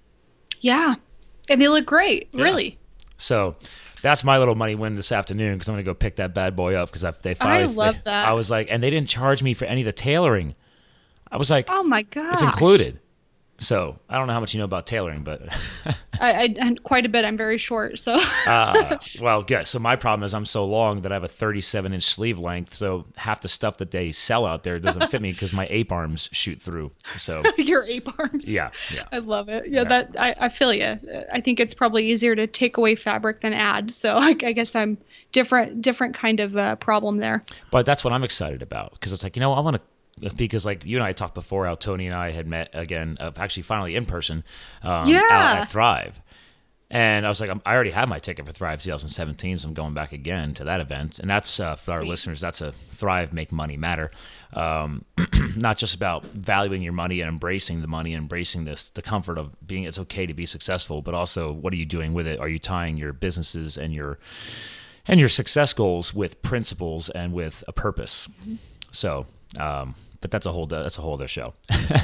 C: Yeah. And they look great.
B: Yeah.
C: Really.
B: So that's my little money win this afternoon because I'm going to go pick that bad boy up because they
C: I
B: finally.
C: love
B: they-
C: that.
B: I was like, and they didn't charge me for any of the tailoring. I was like,
C: Oh my god.
B: it's included. So I don't know how much you know about tailoring, but
C: I, I and quite a bit. I'm very short, so
B: uh, well, yeah. So my problem is I'm so long that I have a thirty-seven inch sleeve length. So half the stuff that they sell out there doesn't fit me because my ape arms shoot through. So
C: your ape arms.
B: yeah, yeah.
C: I love it. Yeah,
B: Yeah.
C: that I, I feel you. I think it's probably easier to take away fabric than add. So I, I guess I'm different, different kind of uh, problem there.
B: But that's what I'm excited about because it's like, you know, I want to, because like you and I talked before how Tony and I had met again, uh, actually finally in person um,
C: Yeah.
B: out at Thrive. And I was like, I'm, I already have my ticket for Thrive twenty seventeen, so I'm going back again to that event. And that's, uh, for our
C: Sweet.
B: listeners, that's a Thrive, Make Money Matter. Um, not just about valuing your money and embracing the money and embracing this, the comfort of being, it's okay to be successful, but also what are you doing with it? Are you tying your businesses and your and your success goals with principles and with a purpose? So, um, but that's a whole that's a whole other show.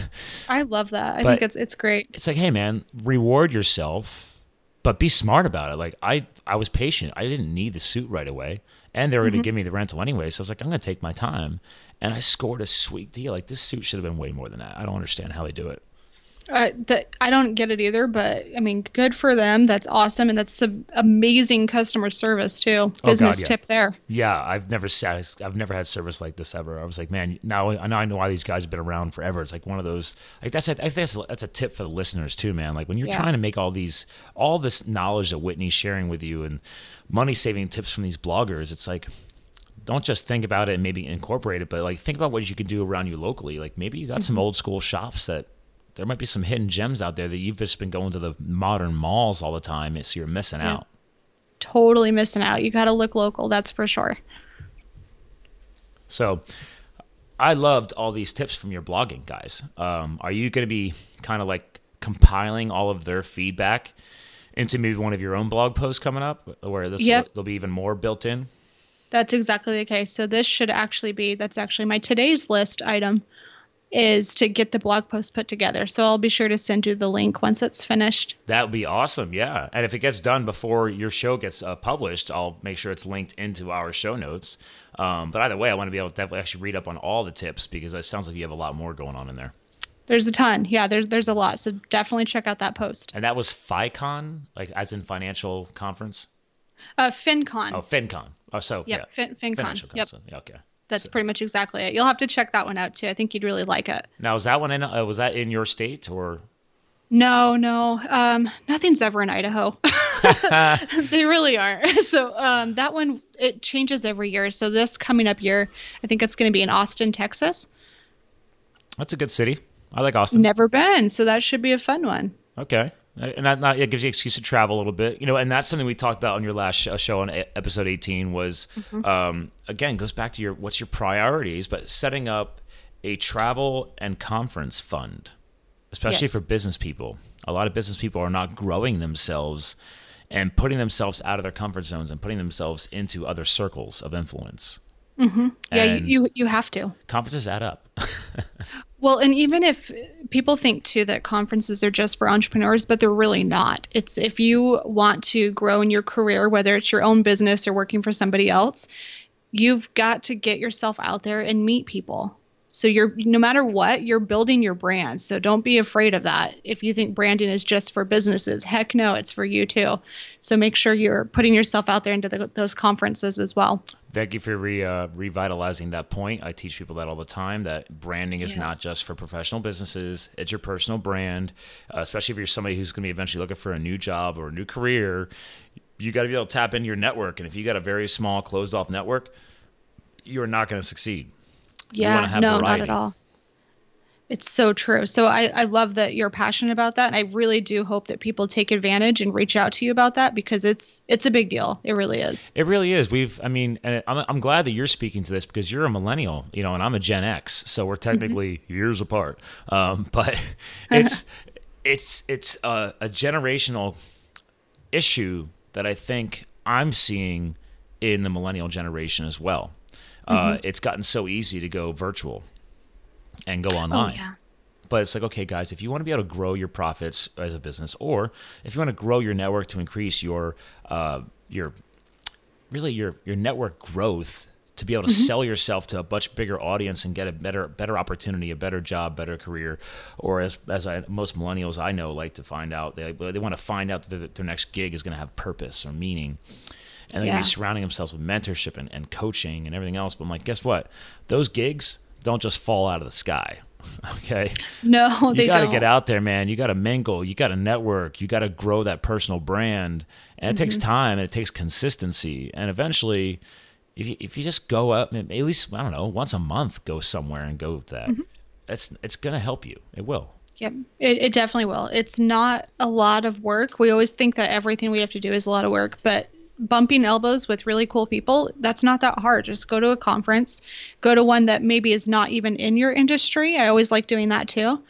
C: I love that. I
B: But-
C: think it's it's great.
B: It's like, hey man, reward yourself, but be smart about it. Like I I was patient. I didn't need the suit right away, and they were going to give me the rental anyway. So I was like, I'm going to take my time, and I scored a sweet deal. Like this suit should have been way more than that. I don't understand how they do it.
C: Uh, that I don't get it either, but I mean, good for them. That's awesome, and that's some amazing customer service too. Business
B: yeah.
C: tip there.
B: Yeah, I've never sat, I've never had service like this ever. I was like, man, now I now I know why these guys have been around forever. It's like one of those, like that's, I think that's, that's a tip for the listeners too, man. Like when you're
C: Yeah.
B: trying to make all these, all this knowledge that Whitney's sharing with you and money saving tips from these bloggers, it's like, don't just think about it and maybe incorporate it, but like think about what you can do around you locally. Like maybe you got some old school shops that there might be some hidden gems out there that you've just been going to the modern malls all the time, so you're missing
C: Yeah.
B: out.
C: Totally missing out. You got to look local. That's for sure.
B: So I loved all these tips from your blogging guys. Um, are you going to be kind of like compiling all of their feedback into maybe one of your own blog posts coming up where this
C: Yep.
B: will, there'll be even more built in?
C: That's exactly the case. So this should actually be, that's actually my today's list item is to get the blog post put together. So I'll be sure to send you the link once it's finished.
B: That would be awesome. Yeah. And if it gets done before your show gets uh, published, I'll make sure it's linked into our show notes. Um, but either way, I want to be able to definitely actually read up on all the tips because it sounds like you have a lot more going on in there.
C: There's a ton. Yeah, there's there's a lot. So definitely check out that post.
B: And that was FICON, like as in financial conference?
C: Uh, FinCon.
B: Oh, FinCon. Oh, so
C: Yep,
B: yeah.
C: fin- FinCon.
B: Financial
C: Yep.
B: conference. Yeah, okay.
C: That's
B: So-
C: pretty much exactly it. You'll have to check that one out too. I think you'd really like it.
B: Now, is that one in? Uh, was that in your state or?
C: No, no, um, nothing's ever in Idaho. They really are. So um, that one, it changes every year. So this coming up year, I think it's going to be in Austin, Texas.
B: That's a good city. I like Austin.
C: Never been, so that should be a fun one.
B: Okay, and that not, it gives you an excuse to travel a little bit, you know. And that's something we talked about on your last sh- show on e- episode eighteen. Was um, again goes back to your what's your priorities, but setting up a travel and conference fund, especially
C: Yes.
B: for business people. A lot of business people are not growing themselves and putting themselves out of their comfort zones and putting themselves into other circles of influence.
C: Yeah, you,
B: And-
C: you you have to.
B: Conferences add up.
C: Well, and even if people think too that conferences are just for entrepreneurs, but they're really not. It's if you want to grow in your career, whether it's your own business or working for somebody else, you've got to get yourself out there and meet people. So you're, no matter what, you're building your brand. So don't be afraid of that. If you think branding is just for businesses, heck no, it's for you too. So make sure you're putting yourself out there into the, those conferences as well.
B: Thank you for re, uh, revitalizing that point. I teach people that all the time, that branding is
C: Yes.
B: not just for professional businesses. It's your personal brand, uh, especially if you're somebody who's going to be eventually looking for a new job or a new career. You got to be able to tap into your network. And if you got a very small, closed-off network, you're not going to succeed.
C: Yeah,
B: have
C: no,
B: variety.
C: not at all. It's so true. So I, I love that you're passionate about that. And I really do hope that people take advantage and reach out to you about that, because it's it's a big deal. It really is.
B: It really is. We've, I mean, and I'm, I'm glad that you're speaking to this, because you're a millennial, you know, and I'm a Gen X, so we're technically mm-hmm. years apart. Um, but it's it's it's a, a generational issue that I think I'm seeing in the millennial generation as well. Uh, mm-hmm. It's gotten so easy to go virtual and go online.
C: Oh, yeah.
B: But it's like, okay, guys, if you want to be able to grow your profits as a business, or if you want to grow your network to increase your, uh, your, really your your network growth, to be able to mm-hmm. sell yourself to a much bigger audience and get a better better opportunity, a better job, better career, or as as I, most millennials I know like to find out, they they want to find out that their, their next gig is going to have purpose or meaning. And they're yeah. going to be surrounding themselves with mentorship and, and coaching and everything else. But I'm like, guess what? Those gigs don't just fall out of the sky. Okay?
C: No,
B: they don't.
C: You
B: got to get out there, man. You got to mingle. You got to network. You got to grow that personal brand. And it mm-hmm. takes time, and it takes consistency. And eventually, if you, if you just go up, at least, I don't know, once a month, go somewhere and go with that. Mm-hmm. It's, it's going to help you. It will.
C: Yep, it, it definitely will. It's not a lot of work. We always think that everything we have to do is a lot of work, but bumping elbows with really cool people, that's not that hard. Just go to a conference, go to one that maybe is not even in your industry. I always like doing that too.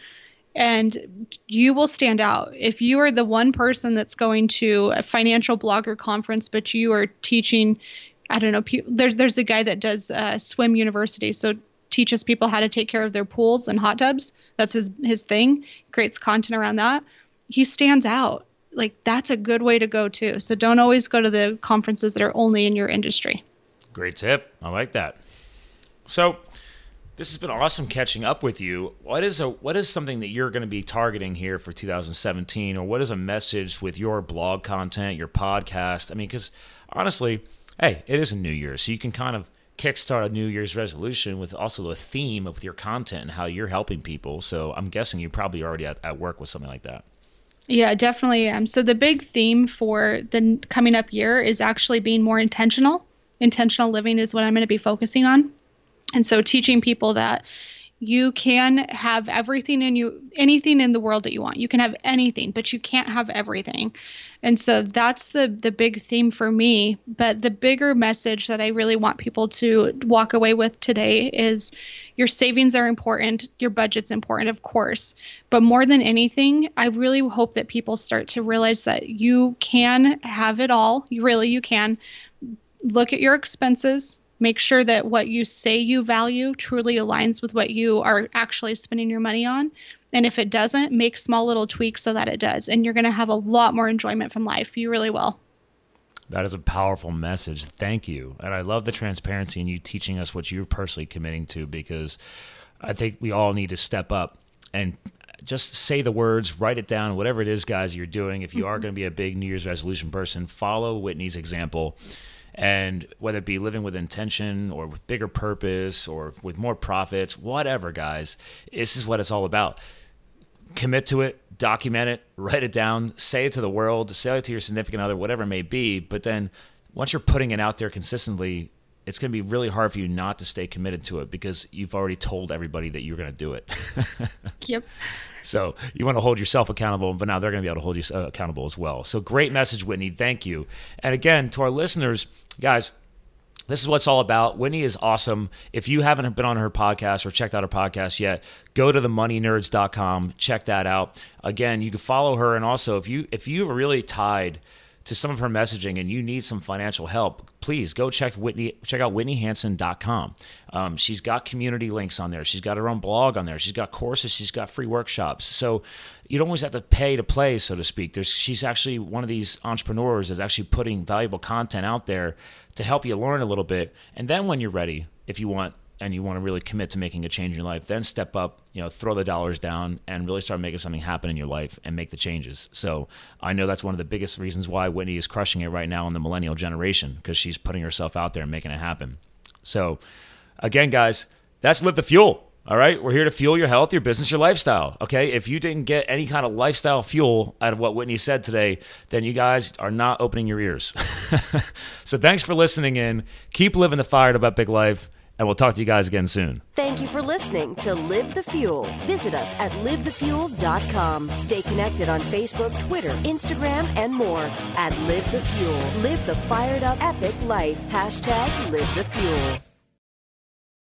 C: And you will stand out. If you are the one person that's going to a financial blogger conference, but you are teaching, I don't know, pe- there's, there's a guy that does uh, swim university. So teaches people how to take care of their pools and hot tubs. That's his, his thing. Creates content around that. He stands out. Like, that's a good way to go too. So don't always go to the conferences that are only in your industry.
B: Great tip. I like that. So this has been awesome catching up with you. What is a what is something that you're going to be targeting here for two thousand seventeen, or what is a message with your blog content, your podcast? I mean, because honestly, hey, it is a new year, so you can kind of kickstart a New Year's resolution with also a theme of your content and how you're helping people. So I'm guessing you're probably already at, at work with something like that.
C: Yeah, definitely am. So the big theme for the coming up year is actually being more intentional. Intentional living is what I'm going to be focusing on. And so teaching people that you can have everything in you, anything in the world that you want. You can have anything, but you can't have everything. And so that's the the big theme for me. But the bigger message that I really want people to walk away with today is your savings are important. Your budget's important, of course. But more than anything, I really hope that people start to realize that you can have it all. You really, you can. Look at your expenses. Make sure that what you say you value truly aligns with what you are actually spending your money on. And if it doesn't, make small little tweaks so that it does. And you're going to have a lot more enjoyment from life. You really will.
B: That is a powerful message. Thank you. And I love the transparency in you teaching us what you're personally committing to, because I think we all need to step up and just say the words, write it down, whatever it is, guys, you're doing. If you are going to be a big New Year's resolution person, follow Whitney's example. And whether it be living with intention or with bigger purpose or with more profits, whatever, guys, this is what it's all about. Commit to it, document it, write it down, say it to the world, say it to your significant other, whatever it may be. But then once you're putting it out there consistently, it's going to be really hard for you not to stay committed to it, because you've already told everybody that you're going to do it.
C: Yep.
B: So you want to hold yourself accountable, but now they're going to be able to hold you accountable as well. So great message, Whitney. Thank you. And again, to our listeners, guys, this is what it's all about. Whitney is awesome. If you haven't been on her podcast or checked out her podcast yet, go to the money nerds dot com. Check that out. Again, you can follow her. And also, if you if you're really tied to some of her messaging and you need some financial help, please go check Whitney, check out whitney hansen dot com. Um, she's got community links on there. She's got her own blog on there. She's got courses. She's got free workshops. So you don't always have to pay to play, so to speak. There's, she's actually one of these entrepreneurs that's actually putting valuable content out there to help you learn a little bit. And then when you're ready, if you want, and you want to really commit to making a change in your life, then step up, you know, throw the dollars down and really start making something happen in your life and make the changes. So I know that's one of the biggest reasons why Whitney is crushing it right now in the millennial generation, because she's putting herself out there and making it happen. So again, guys, that's Live the Fuel. All right. We're here to fuel your health, your business, your lifestyle. Okay. If you didn't get any kind of lifestyle fuel out of what Whitney said today, then you guys are not opening your ears. So thanks for listening in. Keep living the fired up epic life. And we'll talk to you guys again soon.
A: Thank you for listening to Live the Fuel. Visit us at live the fuel dot com. Stay connected on Facebook, Twitter, Instagram, and more at Live the Fuel. Live the fired up epic life. Hashtag Live the Fuel.